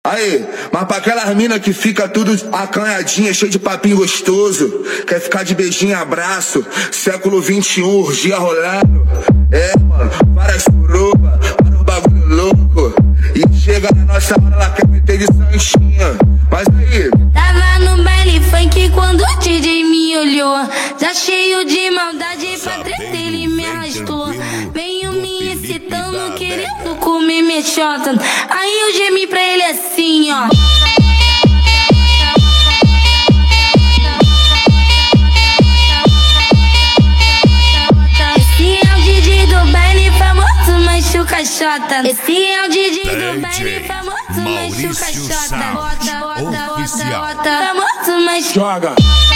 Aí, mas pra aquelas mina que fica tudo acanhadinha, cheio de papinho gostoso, quer ficar de beijinho e abraço, século XXI, urgia rolando. É, mano, várias suruba, para o bagulho louco. E chega na nossa hora, ela quer meter de sanchinha. Mas aí, tava no baile funk quando o DJ me olhou, já cheio de maldade pra treta ele me arrastou. Veio me excitando, querendo comer minha chota. Aí eu gemi pra ele assim, ó. Esse é o DJ do baile famoso, machuca chota. Esse é o DJ do baile famoso, machuca chota. Bota, famoso, machuca. joga.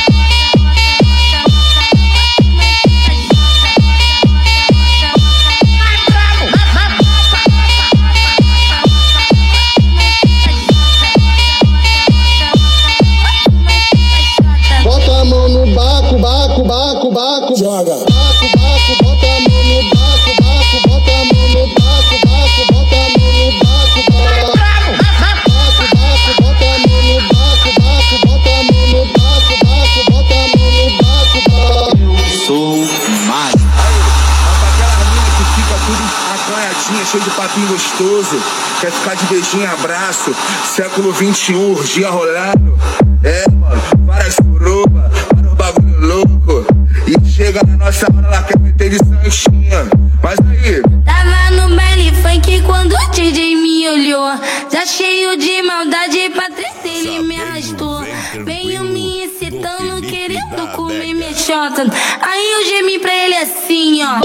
Bota a mão no baco, baco, baco, baco, Joga. baco, baco, bota a mão no baco, baco, bota a mão no baco, baco, bota a mão no baco, baco, baco, bota a mão no baco, baco, bota a mão no baco, baco, bota a mão no baco, baco. Sou mágico. Mas pra aquelas mina que fica tudo acanhadinha, cheio de papinho gostoso, quer ficar de beijinho e abraço, século XXI, urgia rolando. É, mano, várias suruba, para o bagulho louco. E chega na nossa hora, ela quer meter de sanchinha. Mas aí, Tava no baile funk quando o DJ me olhou, já cheio de maldade pra treta ele me arrastou. Veio me excitando, querendo comer minha chota. Aí eu gemi pra ele assim, ó.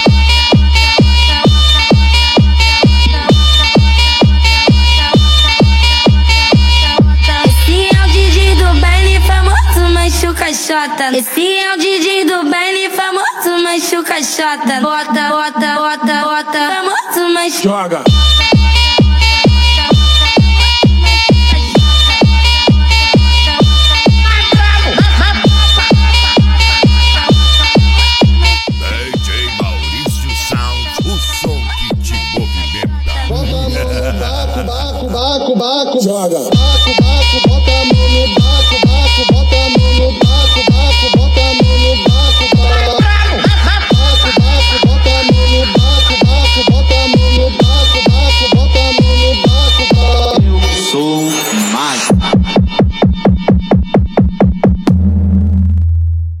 Esse é o DJ do baile famoso, machuca chota. Esse é o DJ do baile famoso, machuca chota. Bota, famoso, machuca. joga. DJ Maurício Sound, o som que te movimenta. Bota a mão no baco, baco, baco, baco, Joga. baco,